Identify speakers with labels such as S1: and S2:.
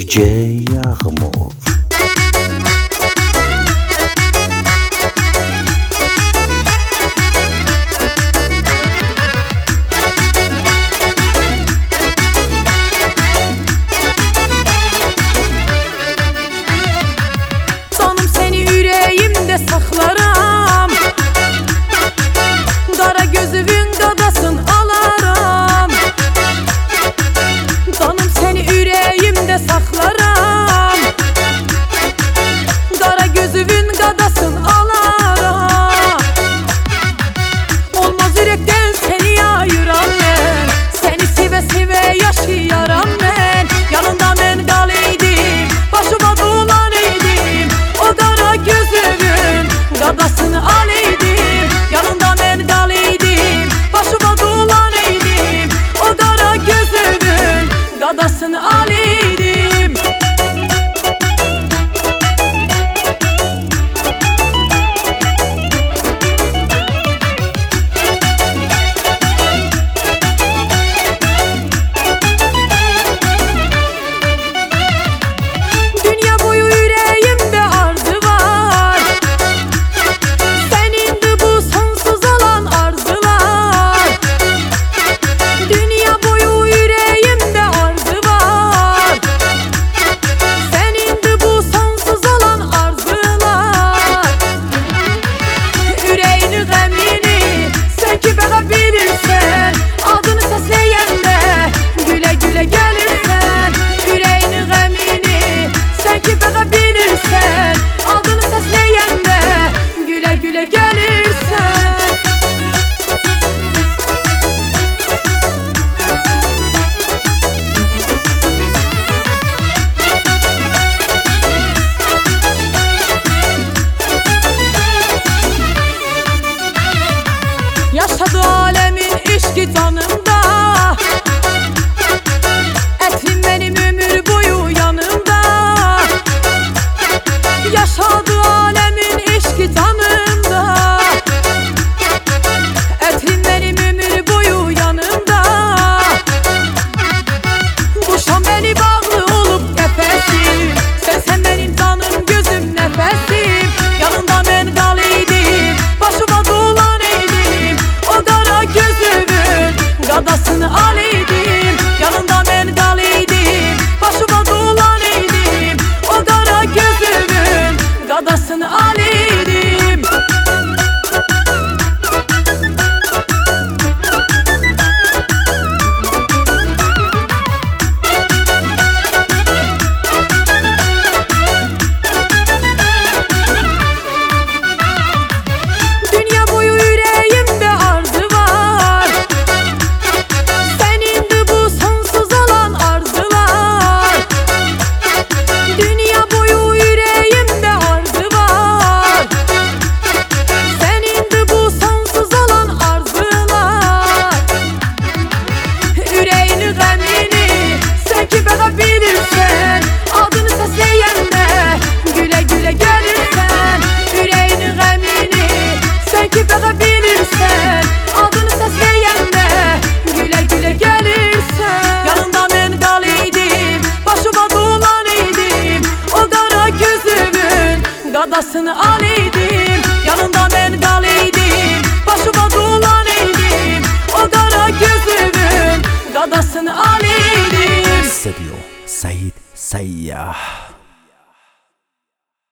S1: DJ Yağmur.
S2: Canım seni yüreğimde saklarım, kara gözümün dadasın alaram. Canım seni yüreğimde saklarım, kara gözümün dadasın alaram. Olmaz yürekten seni ayıram ben, seni seve seve yaşayaram ben. Yanında ben kalıydım, başıma dolanıydım, o kara gözümün dadasını alaydım. Yanında ben kalıydım, başıma dolanıydım, o kara gözümün dadasını alaydım. Dünya boyu yüreğimde arzu var, senindi bu sonsuz olan arzular. Dünya boyu yüreğimde arzu var, senindi bu sonsuz olan arzular. Yüreğini gemini sen ki bakabilirsen, adını sesleyende güle güle gelirsen. Yüreğini gemini sen ki bakabilirsen, adını sesleyende güle güle gelirsen. Yaşadı alemin işki canımda, etim benim ömür boyu yanımda. Yaşadı alemin işki canımda, etim benim ömür boyu yanımda. Bu şan beni bağlı olup nefesim, sen benim canım gözüm nefesim. Yanında ben kalıydım, başıma dolanıydım, o kara gözümün gadasını alaydım. Yanında ben kalıydım, başıma dolanıydım, o kara gözümün gadasını alaydım. Dünya boyu yüreğimde arzu var, senindi bu sonsuz olan arzular. Dünya boyu yüreğimde arzu var, senindi bu sonsuz olan arzular. Yüreğini gemini sen ki bakabilirsen, adını sesleyende güle güle gelirsen. Yüreğini gemini sen ki bakabilirsen, adını sesleyende güle güle gelirsen. Yanında ben kalıydım, başıma dolanıydım, o kara gözümün gadasını alaydım. Yanında ben kalıydım, başıma dolanıydım, o kara gözümün gadasını alaydım.
S1: Hissediyor Sait Sayyah.